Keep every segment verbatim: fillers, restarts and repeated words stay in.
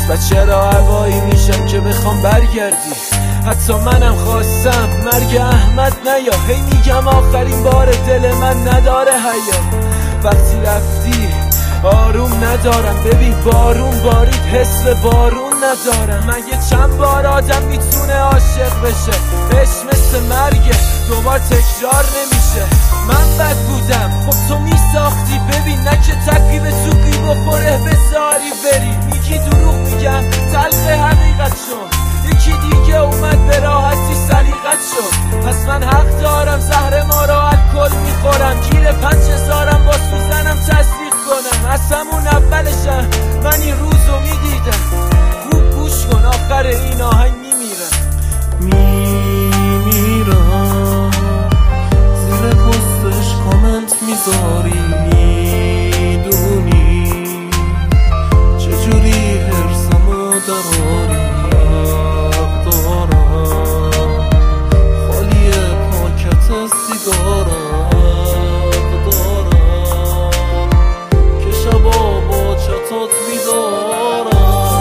و چرا هوایی میشم که بخوام برگردی؟ حتی منم خواستم مرگ احمد نیا، هی میگم آخرین بار دل من نداره حیا. وقتی رفتی آروم ندارم، ببین بارون بارید حس بارون ندارم. مگه چند بار آدم میتونه عاشق بشه؟ عشق مثل مرگه دوبار تکرار نمیشه. من بد بودم خب تو میساختی، ببین نه که تکی به توقی بخوره بذاری بری. میگی دروغ میگم تلخ حقیقت شد، یکی دیگه اومد به راحتی سلیقت شد. پس من حق دارم زهر ما را الکل میخورم، گیر پنج هزارم با سوزنم تصدیق کنم. از همون اولشم من این روزو میدیدم، خوب گوش کن آخر این آهنگ میمیرم. میمیرم زیر پستش کامنت میذاری، میدونی چجوری هرسمو دراری. حق دارم خالی پاکت سیگارم، حق دارم که شبا با چتات میدارم.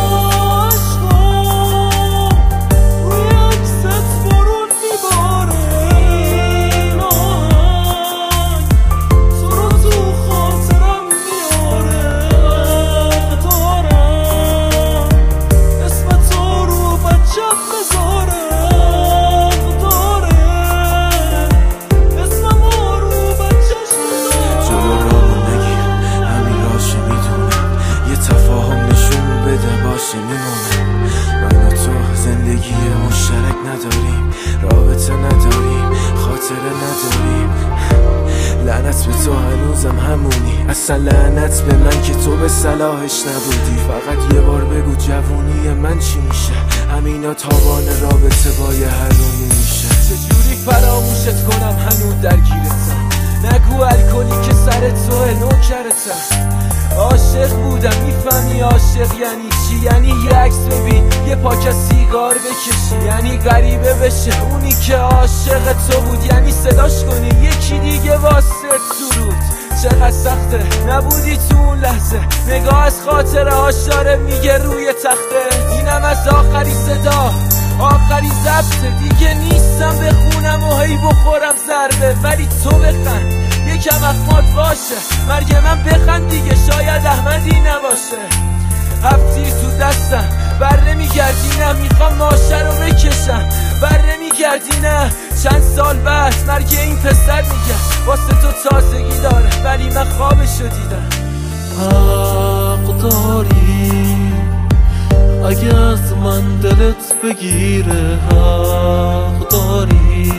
من و تو زندگی مشترک نداریم، رابطه نداریم، خاطره نداریم. لعنت به تو هنوزم همونی، اصلا لعنت به من که تو به صلاحش نبودی. فقط یه بار بگو جوونی من چی میشه؟ همینا تاوان رابطه با یه حرومی میشه. چجوری فراموشت کنم هنوز درگیرتم؟ نگو الکلی که سر توه نوکرتم. عاشق بودم میفهمی عاشق یعنی چی؟ یعنی یه عکس ببین یه پاکت سیگار بکشی، یعنی غریبه بشه اونی که عاشق تو بود، یعنی صداش کنی یکی دیگه واسه سرود. چقدر سخته نبودی تو اون لحظه، نگاه از خاطر آشاره میگه روی تخته. اینم از آخری صدا آخری ضبطه، دیگه نیستم بخونم و هی بخورم ضربه. ولی تو بخند یکم اخمات باشه، مرگ من بخند دیگه شاید احمدی نباشه. هفتی تو دستم بر نمیگردی نه، میخوام ماشه رو بکشم بر نمیگردی نه. چند سال بعد مرگ این پسر میگه واسه تو تازگی داره، ولی من خوابشو دیدم. حق داری اگه از من دلت بگیره، حق داری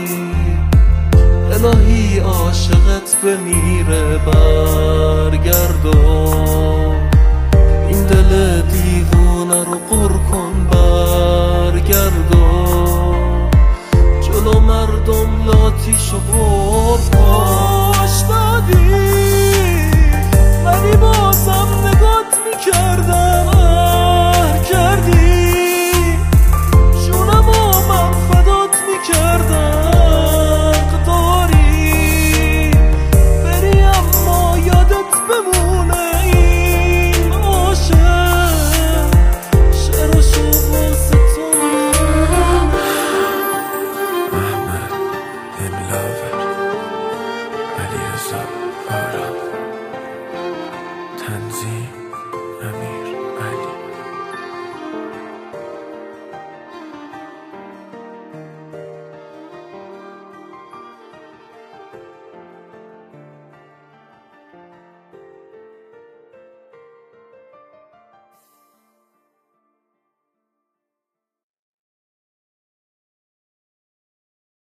الهی عاشقت بمیره. برگردان این دل دیوونه رو